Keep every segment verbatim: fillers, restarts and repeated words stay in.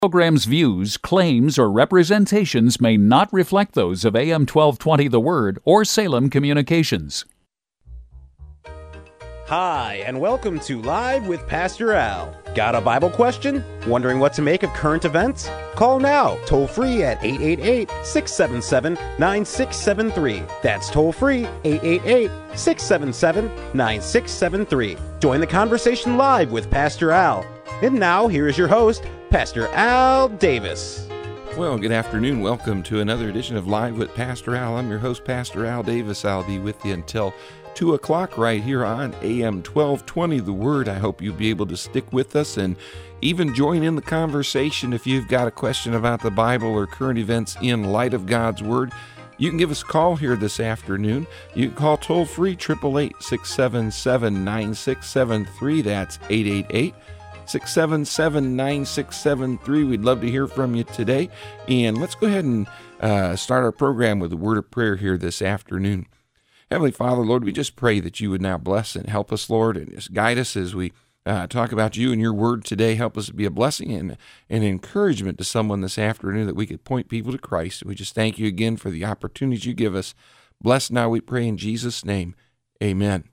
Program's views, claims, or representations may not reflect those of A M twelve twenty The Word or Salem Communications. Hi, and welcome to Live with Pastor Al. Got a Bible question? Wondering what to make of current events? Call now, toll free at eight eight eight, six seven seven, nine six seven three. That's toll free, eight eight eight, six seven seven, nine six seven three. Join the conversation live with Pastor Al. And now, here is your host, Pastor Al Davis. Well, good afternoon. Welcome to another edition of Live with Pastor Al. I'm your host, Pastor Al Davis. I'll be with you until two o'clock right here on A M twelve twenty The Word. I hope you'll be able to stick with us and even join in the conversation if you've got a question about the Bible or current events in light of God's Word. You can give us a call here this afternoon. You can call toll-free, eight eight eight, six seven seven, nine six seven three. That's eight eight eight, six seven seven, nine six seven three. We'd love to hear from you today. And let's go ahead and uh, start our program with a word of prayer here this afternoon. Heavenly Father, Lord, we just pray that you would now bless and help us, Lord, and just guide us as we uh, talk about you and your word today. Help us to be a blessing and an encouragement to someone this afternoon that we could point people to Christ. We just thank you again for the opportunities you give us. Bless now, we pray in Jesus' name. Amen.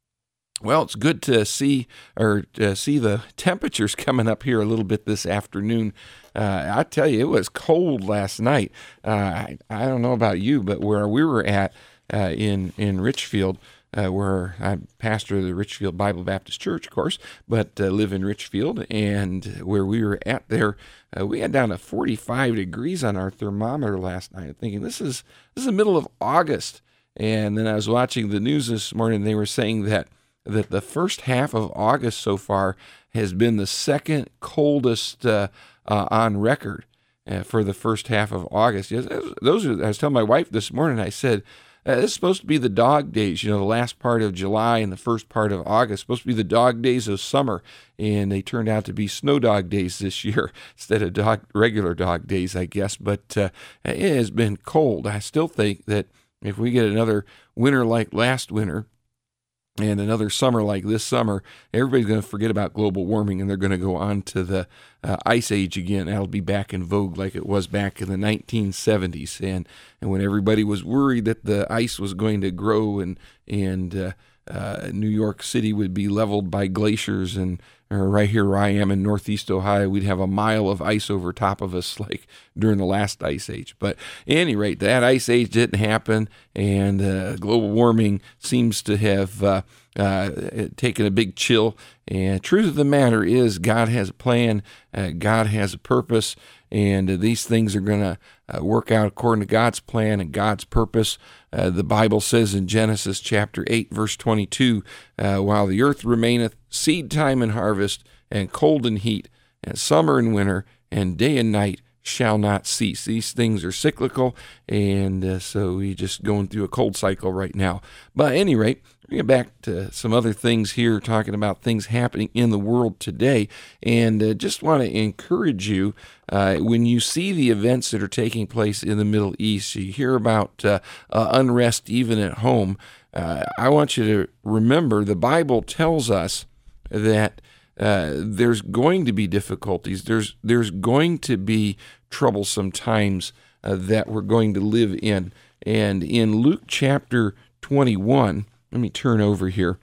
Well, it's good to see or to see the temperatures coming up here a little bit this afternoon. Uh, I tell you, it was cold last night. Uh, I, I don't know about you, but where we were at uh, in in Richfield, uh, where I pastor the Richfield Bible Baptist Church, of course, but uh, live in Richfield, and where we were at there, uh, we had down to forty-five degrees on our thermometer last night. I'm thinking this is this is the middle of August, and then I was watching the news this morning. And they were saying that. that the first half of August so far has been the second coldest uh, uh, on record uh, for the first half of August. Yes, those are, I was telling my wife this morning, I said, uh, this is supposed to be the dog days, you know, the last part of July and the first part of August, supposed to be the dog days of summer, and they turned out to be snow dog days this year instead of dog, regular dog days, I guess, but uh, it has been cold. I still think that if we get another winter like last winter, and another summer like this summer, everybody's going to forget about global warming, and they're going to go on to the uh, ice age again. That'll be back in vogue like it was back in the nineteen seventies, and and when everybody was worried that the ice was going to grow and and uh, uh, New York City would be leveled by glaciers, and or right here where I am in Northeast Ohio, we'd have a mile of ice over top of us like during the last ice age. But at any rate, that ice age didn't happen, and uh, global warming seems to have uh, uh, taken a big chill. And truth of the matter is, God has a plan, uh, God has a purpose, and uh, these things are going to uh, work out according to God's plan and God's purpose. Uh, the Bible says in Genesis chapter eight, verse twenty-two, uh, while the earth remaineth, seed time and harvest, and cold and heat, and summer and winter, and day and night shall not cease. These things are cyclical, and uh, so we're just going through a cold cycle right now. But at any rate, we get back to some other things here, talking about things happening in the world today, and uh, just want to encourage you, uh, when you see the events that are taking place in the Middle East, you hear about uh, uh, unrest even at home, uh, I want you to remember the Bible tells us that uh, there's going to be difficulties, there's there's going to be troublesome times uh, that we're going to live in. And in Luke chapter twenty-one, let me turn over here.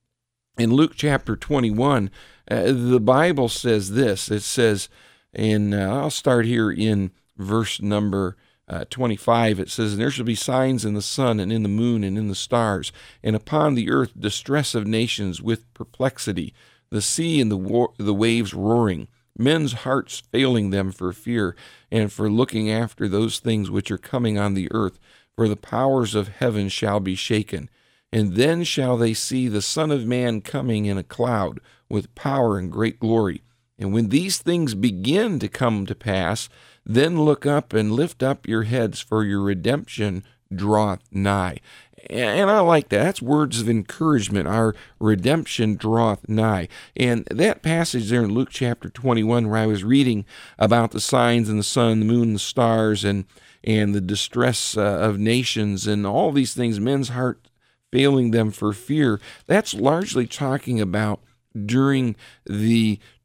In Luke chapter twenty-one, uh, the Bible says this. It says, and uh, I'll start here in verse number uh, twenty-five. It says, and there shall be signs in the sun and in the moon and in the stars, and upon the earth distress of nations with perplexity, the sea and the war- the waves roaring, men's hearts failing them for fear and for looking after those things which are coming on the earth, for the powers of heaven shall be shaken. And then shall they see the Son of Man coming in a cloud with power and great glory. And when these things begin to come to pass, then look up and lift up your heads, for your redemption draweth nigh. And I like that. That's words of encouragement. Our redemption draweth nigh. And that passage there in Luke chapter twenty-one, where I was reading about the signs in the sun, the moon, and the stars, and, and the distress uh, of nations, and all these things, men's heart failing them for fear, that's largely talking about during the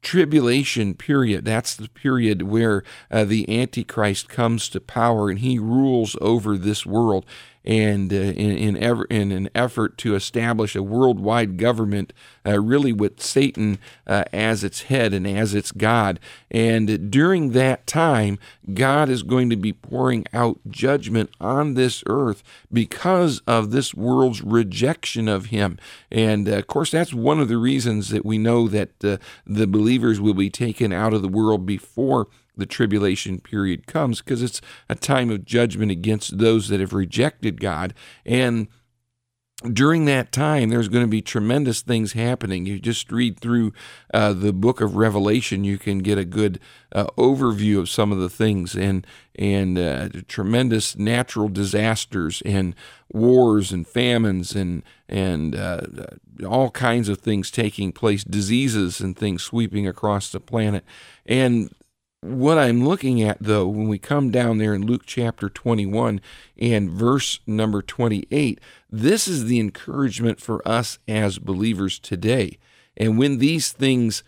tribulation period, that's the period where uh, the Antichrist comes to power and he rules over this world. And uh, in in, ever, in an effort to establish a worldwide government, uh, really with Satan uh, as its head and as its God. And during that time, God is going to be pouring out judgment on this earth because of this world's rejection of him. And uh, of course, that's one of the reasons that we know that uh, the believers will be taken out of the world before the tribulation period comes, because it's a time of judgment against those that have rejected God. And during that time, there's going to be tremendous things happening. You just read through uh, the book of Revelation, you can get a good uh, overview of some of the things, and and uh, tremendous natural disasters and wars and famines and and uh, all kinds of things taking place, diseases and things sweeping across the planet. And what I'm looking at, though, when we come down there in Luke chapter twenty-one and verse number twenty-eight, this is the encouragement for us as believers today. And when these things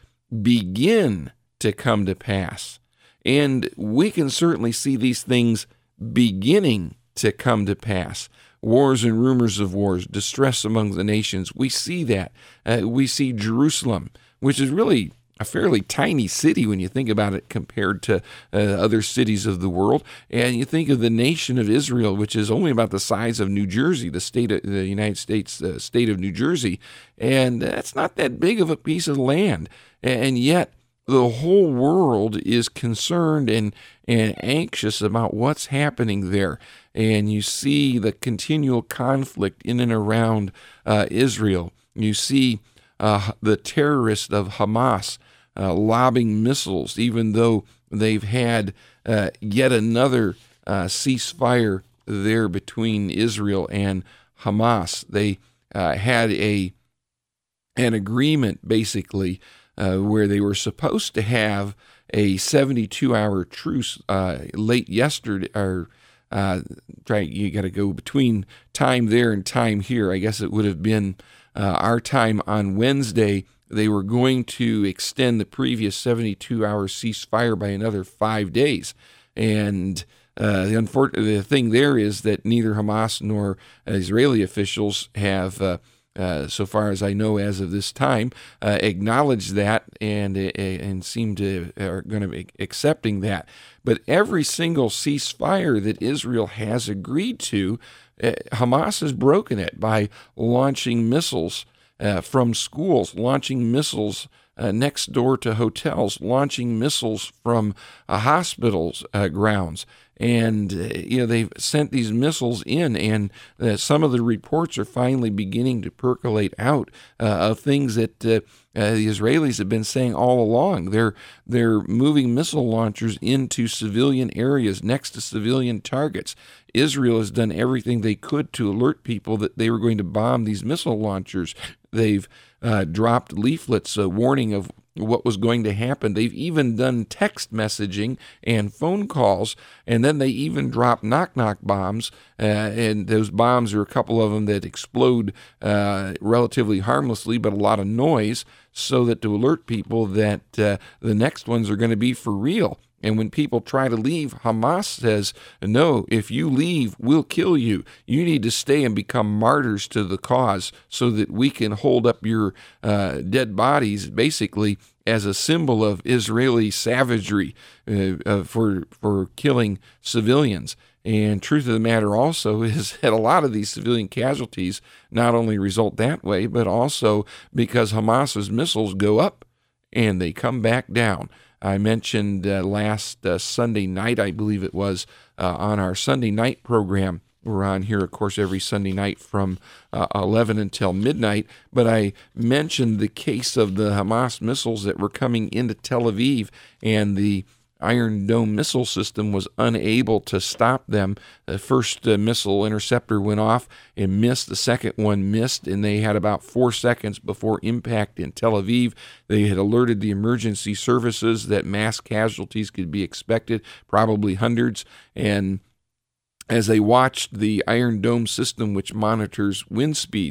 begin to come to pass, and we can certainly see these things beginning to come to pass, wars and rumors of wars, distress among the nations, we see that. Uh, we see Jerusalem, which is really a fairly tiny city when you think about it compared to uh, other cities of the world. And you think of the nation of Israel, which is only about the size of New Jersey, the state of the United States uh, state of New Jersey. And that's not that big of a piece of land. And yet the whole world is concerned and, and anxious about what's happening there. And you see the continual conflict in and around uh, Israel. You see uh, the terrorists of Hamas Uh, lobbing missiles, even though they've had uh, yet another uh, ceasefire there between Israel and Hamas. They uh, had a an agreement, basically, uh, where they were supposed to have a seventy-two hour truce uh, late yesterday, or uh, try you got to go between time there and time here. I guess it would have been uh, our time on Wednesday. They were going to extend the previous seventy-two hour ceasefire by another five days. And uh, the, unfor- the thing there is that neither Hamas nor Israeli officials have, uh, uh, so far as I know as of this time, uh, acknowledged that and uh, and seem to are going to be accepting that. But every single ceasefire that Israel has agreed to, uh, Hamas has broken it by launching missiles Uh, from schools, launching missiles uh, next door to hotels, launching missiles from uh, hospitals' uh, grounds. And, uh, you know, they've sent these missiles in, and uh, some of the reports are finally beginning to percolate out uh, of things that uh, uh, the Israelis have been saying all along. They're, they're moving missile launchers into civilian areas next to civilian targets. Israel has done everything they could to alert people that they were going to bomb these missile launchers. They've uh, dropped leaflets, a warning of what was going to happen. They've even done text messaging and phone calls, and then they even dropped knock-knock bombs, uh, and those bombs are a couple of them that explode uh, relatively harmlessly, but a lot of noise, so that to alert people that uh, the next ones are going to be for real. And when people try to leave, Hamas says, no, if you leave, we'll kill you. You need to stay and become martyrs to the cause so that we can hold up your uh, dead bodies, basically, as a symbol of Israeli savagery uh, uh, for, for killing civilians. And truth of the matter also is that a lot of these civilian casualties not only result that way, but also because Hamas's missiles go up and they come back down. I mentioned uh, last uh, Sunday night, I believe it was, uh, on our Sunday night program. We're on here, of course, every Sunday night from uh, eleven until midnight. But I mentioned the case of the Hamas missiles that were coming into Tel Aviv, and the Iron Dome missile system was unable to stop them. The first uh, missile interceptor went off and missed. The second one missed, and they had about four seconds before impact in Tel Aviv. They had alerted the emergency services that mass casualties could be expected, probably hundreds. And as they watched the Iron Dome system, which monitors wind speeds,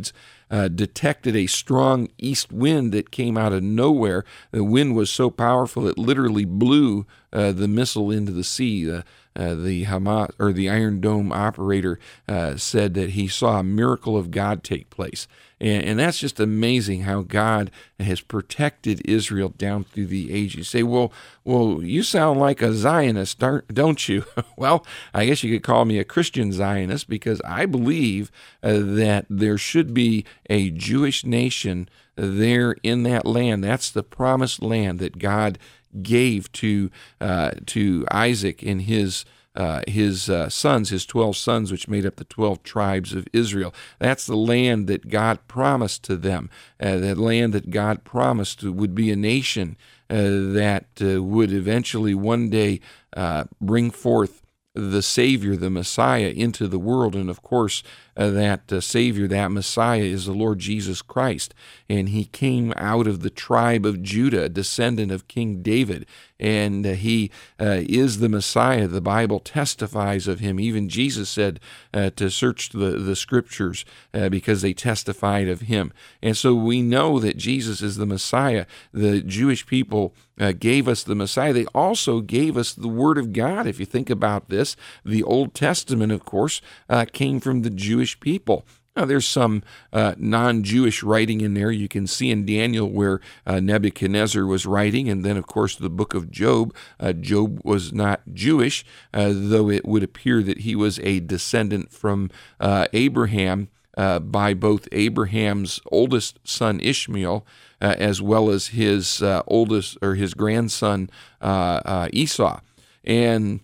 uh, detected a strong east wind that came out of nowhere. The wind was so powerful it literally blew uh, the missile into the sea. Uh, Uh, the Hamas or the Iron Dome operator uh, said that he saw a miracle of God take place, and, and that's just amazing how God has protected Israel down through the ages. You say, "Well, well, you sound like a Zionist, don't you?" Well, I guess you could call me a Christian Zionist because I believe uh, that there should be a Jewish nation there in that land. That's the promised land that God gave to uh, to Isaac and his uh, his uh, sons, his twelve sons, which made up the twelve tribes of Israel. That's the land that God promised to them. Uh, that land that God promised would be a nation uh, that uh, would eventually one day uh, bring forth the Savior, the Messiah, into the world. And of course, uh, that uh, Savior, that Messiah, is the Lord Jesus Christ. And he came out of the tribe of Judah, a descendant of King David. And uh, he uh, is the Messiah. The Bible testifies of him. Even Jesus said uh, to search the, the Scriptures uh, because they testified of him. And so we know that Jesus is the Messiah. The Jewish people uh, gave us the Messiah. They also gave us the Word of God. If you think about this, the Old Testament, of course, uh, came from the Jewish people. Now, there's some uh, non-Jewish writing in there. You can see in Daniel where uh, Nebuchadnezzar was writing, and then, of course, the book of Job. Uh, Job was not Jewish, uh, though it would appear that he was a descendant from uh, Abraham uh, by both Abraham's oldest son Ishmael, uh, as well as his uh, oldest or his grandson uh, uh, Esau. And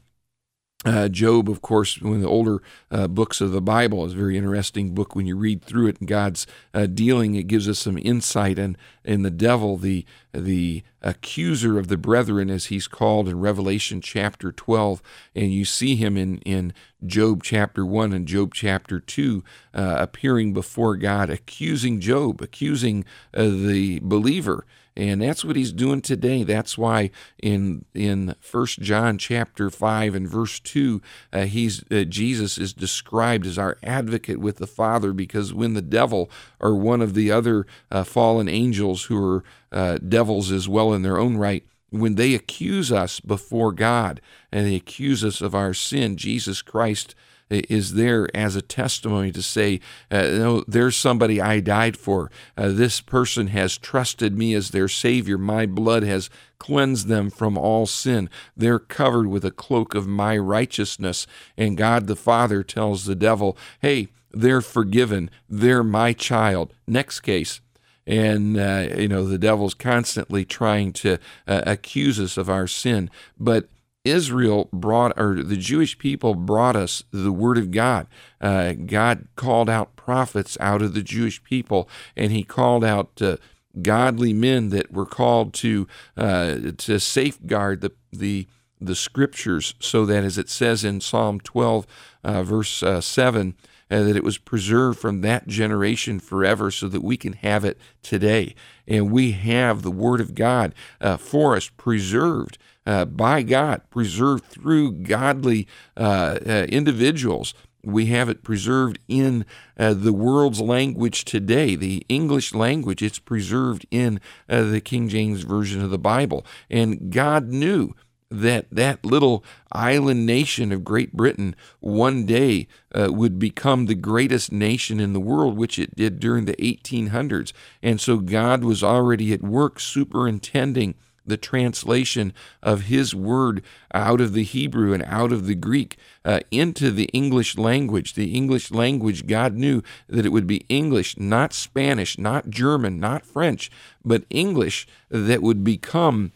Uh, Job, of course, one of the older uh, books of the Bible, is a very interesting book. When you read through it and God's uh, dealing, it gives us some insight in, in the devil, the the accuser of the brethren, as he's called in Revelation chapter twelve. And you see him in, in Job chapter one and Job chapter two uh, appearing before God, accusing Job, accusing uh, the believer. And that's what he's doing today. That's why in in First John chapter five and verse two, uh, he's uh, Jesus is described as our advocate with the Father, because when the devil or one of the other uh, fallen angels who are uh, devils as well in their own right, when they accuse us before God and they accuse us of our sin, Jesus Christ is there as a testimony to say, uh, no, there's somebody I died for. Uh, this person has trusted me as their Savior. My blood has cleansed them from all sin. They're covered with a cloak of my righteousness. And God the Father tells the devil, hey, they're forgiven. They're my child. Next case. And, uh, you know, the devil's constantly trying to uh, accuse us of our sin. But Israel brought, or the Jewish people brought us the Word of God. Uh, God called out prophets out of the Jewish people, and he called out uh, godly men that were called to uh, to safeguard the the the Scriptures, so that, as it says in Psalm twelve, uh, verse uh, seven, uh, that it was preserved from that generation forever, so that we can have it today. And we have the Word of God uh, for us, preserved Uh, by God, preserved through godly uh, uh, individuals. We have it preserved in uh, the world's language today, the English language. It's preserved in uh, the King James Version of the Bible. And God knew that that little island nation of Great Britain one day uh, would become the greatest nation in the world, which it did during the eighteen hundreds. And so God was already at work superintending the translation of his word out of the Hebrew and out of the Greek uh, into the English language. The English language, God knew that it would be English, not Spanish, not German, not French, but English that would become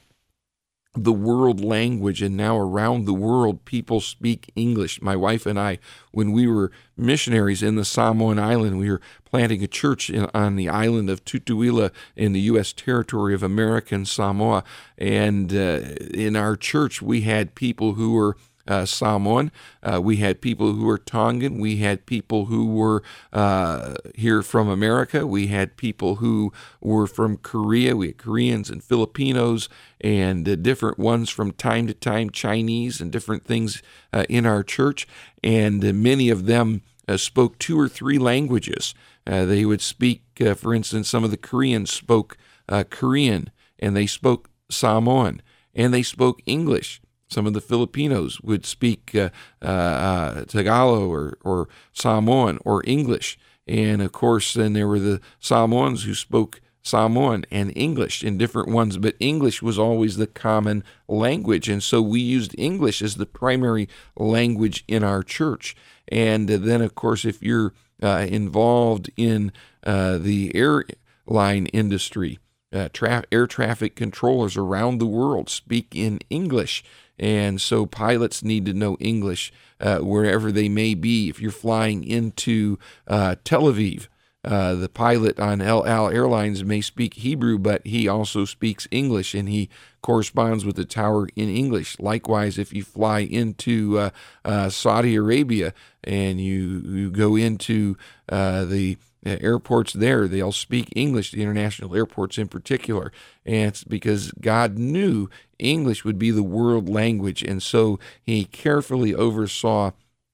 the world language. And now around the world, people speak English. My wife and I, when we were missionaries in the Samoan island, we were planting a church in, on the island of Tutuila in the U S territory of American Samoa. And uh, in our church, we had people who were Uh, Samoan. Uh, we had people who were Tongan. We had people who were uh, here from America. We had people who were from Korea. We had Koreans and Filipinos and uh, different ones from time to time, Chinese and different things uh, in our church. And uh, many of them uh, spoke two or three languages. Uh, they would speak, uh, for instance, some of the Koreans spoke uh, Korean, and they spoke Samoan, and they spoke English. Some of the Filipinos would speak uh, uh, uh, Tagalog or, or Samoan or English. And, of course, then there were the Samoans who spoke Samoan and English in different ones, but English was always the common language. And so we used English as the primary language in our church. And then, of course, if you're uh, involved in uh, the airline industry, uh, tra- air traffic controllers around the world speak in English. And so pilots need to know English uh, wherever they may be. If you're flying into uh, Tel Aviv, uh, the pilot on El Al Airlines may speak Hebrew, but he also speaks English, and he corresponds with the tower in English. Likewise, if you fly into uh, uh, Saudi Arabia and you, you go into uh, the airports there, they'll speak English, the international airports in particular. And it's because God knew English would be the world language, and so he carefully oversaw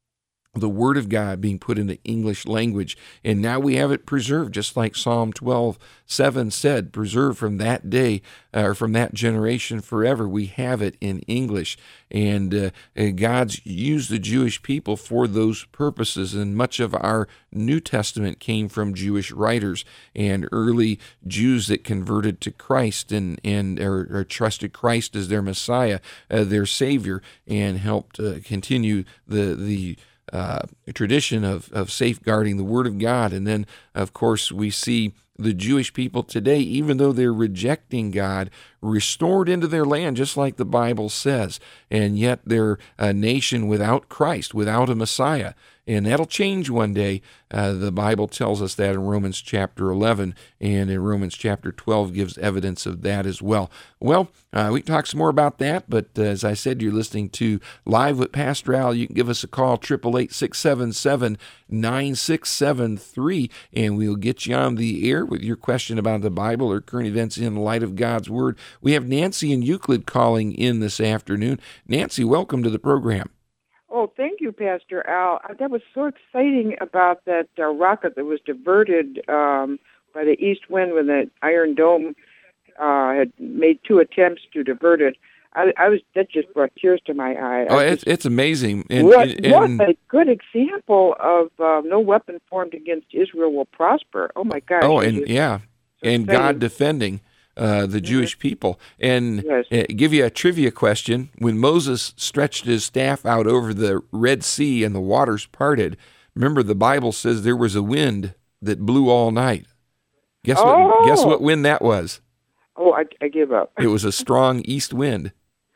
the Word of God being put into English language, and now we have it preserved, just like Psalm twelve seven said, preserved from that day, or uh, from that generation forever. We have it in English, and, uh, and God's used the Jewish people for those purposes, and much of our New Testament came from Jewish writers and early Jews that converted to Christ and, and or, or trusted Christ as their Messiah, uh, their Savior, and helped uh, continue the the Uh, tradition of, of safeguarding the Word of God. And then, of course, we see the Jewish people today, even though they're rejecting God, restored into their land, just like the Bible says. And yet they're a nation without Christ, without a Messiah. And that'll change one day. Uh, the Bible tells us that in Romans chapter eleven, and in Romans chapter twelve gives evidence of that as well. Well, uh, we can talk some more about that, but uh, as I said, you're listening to Live with Pastor Al. You can give us a call, eight eight eight, six seven seven, nine six seven three, and we'll get you on the air with your question about the Bible or current events in light of God's Word. We have Nancy in Euclid calling in this afternoon. Nancy, welcome to the program. Oh, thank you, Pastor Al. That was so exciting about that uh, rocket that was diverted um, by the east wind when the Iron Dome uh, had made two attempts to divert it. I, I was that just brought tears to my eye. Oh, I it's just, it's amazing. And, what, and, what a good example of uh, no weapon formed against Israel will prosper. Oh my gosh! Oh, and yeah, so and exciting. God defending Uh, the Jewish people. And Yes. uh, give you a trivia question. When Moses stretched his staff out over the Red Sea and the waters parted, remember the Bible says there was a wind that blew all night. Guess Oh. what? Guess what wind that was? Oh, I, I give up. It was a strong east wind.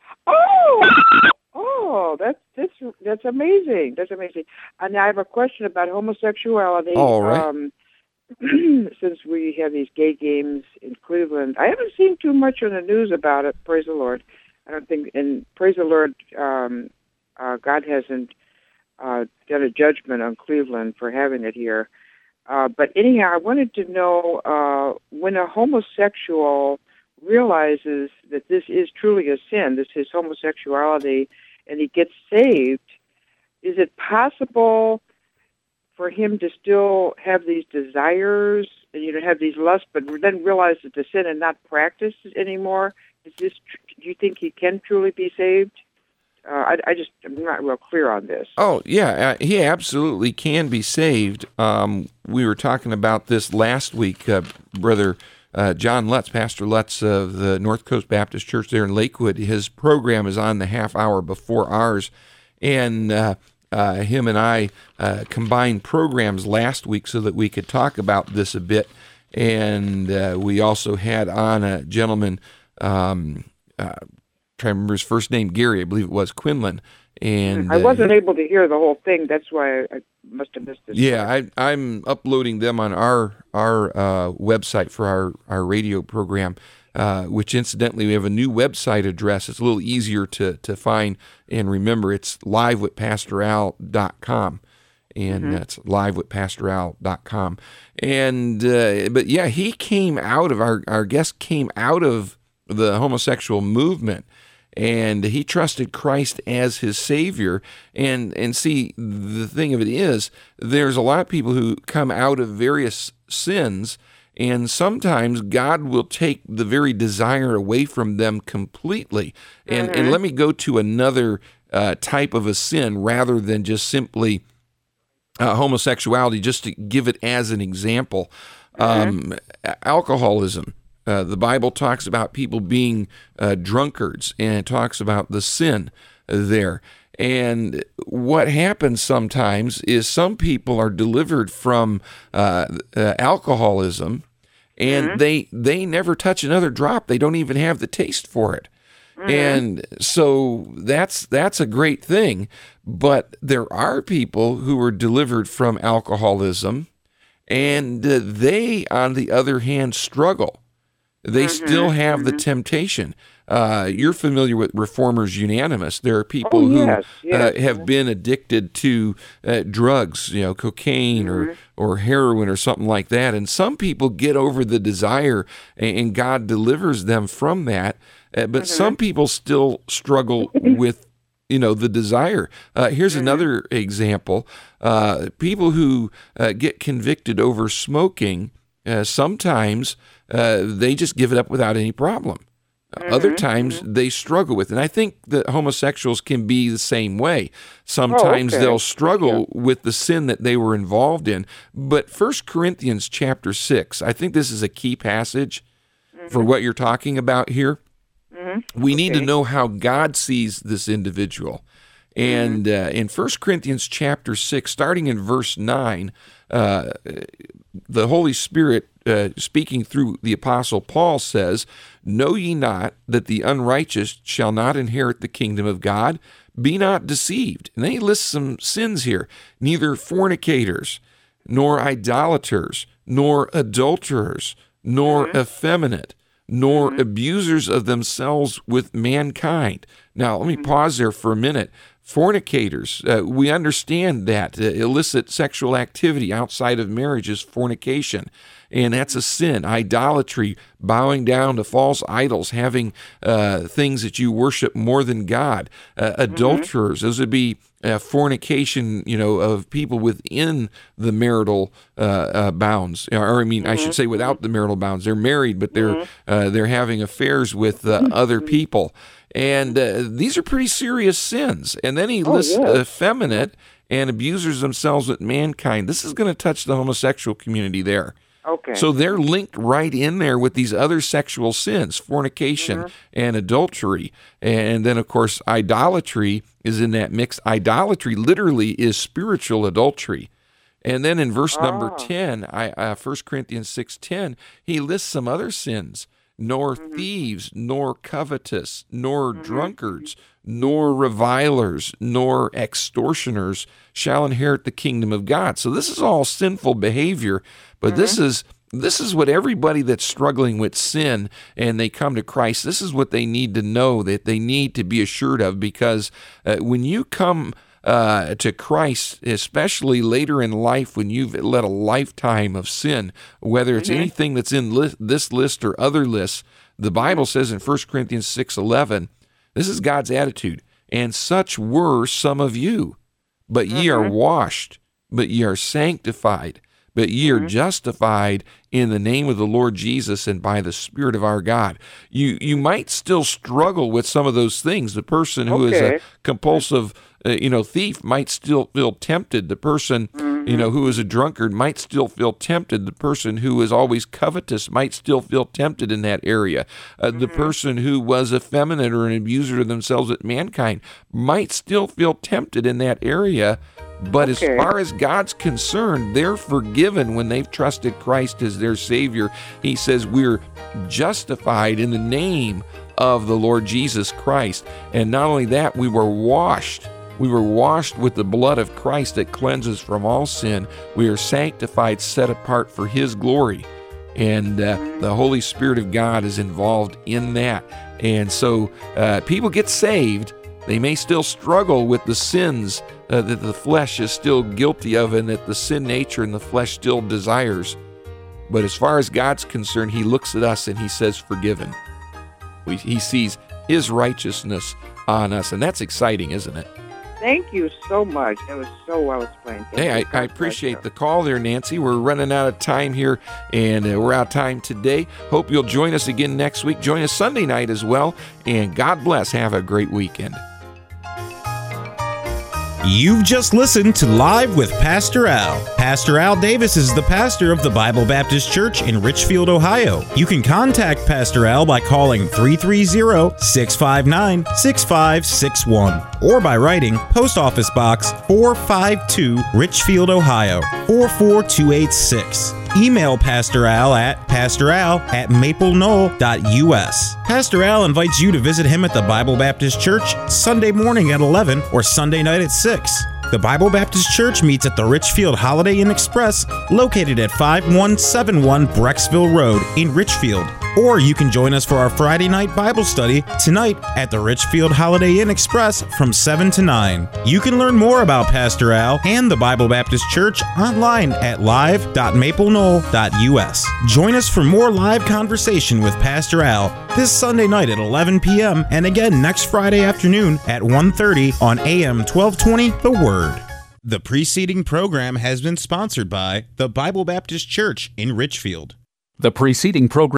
Oh, oh, that's that's that's amazing. That's amazing. And I have a question about homosexuality. All right. Um, since we have these gay games in Cleveland, I haven't seen too much on the news about it. Praise the Lord. I don't think, and praise the Lord, um, uh, God hasn't uh, done a judgment on Cleveland for having it here. Uh, but anyhow, I wanted to know uh, when a homosexual realizes that this is truly a sin, this is homosexuality, and he gets saved, is it possible for him to still have these desires and, you know, have these lusts, but then realize it's a sin and not practice it anymore? Is this? Do you think he can truly be saved? Uh, I, I just I'm not real clear on this. Oh, yeah, uh, he absolutely can be saved. Um, we were talking about this last week, uh, Brother uh, John Lutz, Pastor Lutz of the North Coast Baptist Church there in Lakewood. His program is on the half hour before ours, and uh, uh, him and I uh, combined programs last week so that we could talk about this a bit. And uh, we also had on a gentleman, um, uh, trying to remember his first name, Gary, I believe it was, Quinlan. And I wasn't uh, able to hear the whole thing. That's why I, I must have missed it. yeah, I, I'm uploading them on our our uh, website for our, our radio program, uh, which incidentally we have a new website address. It's a little easier to, to find and remember. It's live with pastor al dot com. And Mm-hmm. that's live with pastor al dot com. And, uh, but yeah, he came out of, our, our guest came out of the homosexual movement. and he trusted Christ as his Savior. And and see, the thing of it is, there's a lot of people who come out of various sins, and sometimes God will take the very desire away from them completely. And mm-hmm. and let me go to another uh, type of a sin rather than just simply uh, homosexuality, just to give it as an example. Mm-hmm. Um, alcoholism. Uh, the Bible talks about people being uh, drunkards, and it talks about the sin there. And what happens sometimes is some people are delivered from uh, uh, alcoholism, and mm-hmm. they they never touch another drop. They don't even have the taste for it. Mm-hmm. And so that's that's a great thing. But there are people who are delivered from alcoholism, and uh, they, on the other hand, struggle. They mm-hmm. still have mm-hmm. the temptation. Uh, you're familiar with Reformers Unanimous. There are people oh, yes, who yes. Uh, have been addicted to uh, drugs, you know, cocaine mm-hmm. or, or heroin or something like that. And some people get over the desire, and, and God delivers them from that. Uh, but mm-hmm. some people still struggle with, you know, the desire. Uh, here's mm-hmm. another example. Uh, people who uh, get convicted over smoking, uh, sometimes uh, they just give it up without any problem. Mm-hmm. Other times mm-hmm. they struggle with it. And I think that homosexuals can be the same way. Sometimes oh, okay. they'll struggle yeah. with the sin that they were involved in. But First Corinthians chapter six, I think this is a key passage mm-hmm. for what you're talking about here. Mm-hmm. We okay. need to know how God sees this individual. And mm-hmm. uh, in First Corinthians chapter six, starting in verse nine, uh, the Holy Spirit, uh, speaking through the Apostle Paul, says, "Know ye not that the unrighteous shall not inherit the kingdom of God? Be not deceived." And then he lists some sins here. "Neither fornicators, nor idolaters, nor adulterers, nor mm-hmm. effeminate, nor mm-hmm. abusers of themselves with mankind." Now, let me mm-hmm. pause there for a minute. Fornicators, uh, we understand that uh, illicit sexual activity outside of marriage is fornication, and that's a sin. Idolatry, bowing down to false idols, having uh, things that you worship more than God. Uh, adulterers, mm-hmm. those would be uh, fornication, you know, of people within the marital uh, uh, bounds, or I mean, mm-hmm. I should say without the marital bounds. They're married, but they're mm-hmm. uh, they're having affairs with uh, other people. And uh, these are pretty serious sins. And then he oh, lists yeah. effeminate and abusers themselves with mankind. This is going to touch the homosexual community there. Okay. So they're linked right in there with these other sexual sins, fornication mm-hmm. and adultery. And then, of course, idolatry is in that mix. Idolatry literally is spiritual adultery. And then in verse oh. number ten, I, uh, First Corinthians six ten, he lists some other sins. "Nor mm-hmm. thieves, nor covetous, nor mm-hmm. drunkards, nor revilers, nor extortioners shall inherit the kingdom of God." So this is all sinful behavior, but mm-hmm. this is this is what everybody that's struggling with sin and they come to Christ, this is what they need to know, that they need to be assured of, because uh, when you come Uh, to Christ, especially later in life when you've led a lifetime of sin, whether it's mm-hmm. anything that's in li- this list or other lists, the Bible says in First Corinthians six eleven, this is God's attitude, "And such were some of you, but mm-hmm. ye are washed, but ye are sanctified, but ye are mm-hmm. justified in the name of the Lord Jesus and by the Spirit of our God." You you might still struggle with some of those things. The person who okay. is a compulsive Uh, you know, thief might still feel tempted. The person, mm-hmm. you know, who is a drunkard might still feel tempted. The person who is always covetous might still feel tempted in that area. Uh, mm-hmm. The person who was effeminate or an abuser of themselves with mankind might still feel tempted in that area. But okay. as far as God's concerned, they're forgiven when they've trusted Christ as their Savior. He says we're justified in the name of the Lord Jesus Christ. And not only that, we were washed. We were washed with the blood of Christ that cleanses from all sin. We are sanctified, set apart for His glory. And uh, the Holy Spirit of God is involved in that. And so uh, people get saved. They may still struggle with the sins uh, that the flesh is still guilty of and that the sin nature in the flesh still desires. But as far as God's concerned, He looks at us and He says, forgiven. We, he sees his righteousness on us. And that's exciting, isn't it? Thank you so much. That was so well explained. Thank Hey, you. I, I appreciate the call there, Nancy. We're running out of time here, and uh, we're out of time today. Hope you'll join us again next week. Join us Sunday night as well, and God bless. Have a great weekend. You've just listened to Live with Pastor Al. Pastor Al Davis is the pastor of the Bible Baptist Church in Richfield, Ohio. You can contact Pastor Al by calling three three zero, six five nine, six five six one or by writing Post Office Box four five two, Richfield, Ohio, four four two eight six. Email Pastor Al at pastoral at maple knoll dot u s. Pastor Al invites you to visit him at the Bible Baptist Church Sunday morning at eleven or Sunday night at six. The Bible Baptist Church meets at the Richfield Holiday Inn Express, located at five one seven one Brecksville Road in Richfield. Or you can join us for our Friday night Bible study tonight at the Richfield Holiday Inn Express from seven to nine. You can learn more about Pastor Al and the Bible Baptist Church online at live dot maple knoll dot u s. Join us for more live conversation with Pastor Al this Sunday night at eleven p.m. and again next Friday afternoon at one thirty on A M twelve twenty The Word. The preceding program has been sponsored by the Bible Baptist Church in Richfield. The preceding program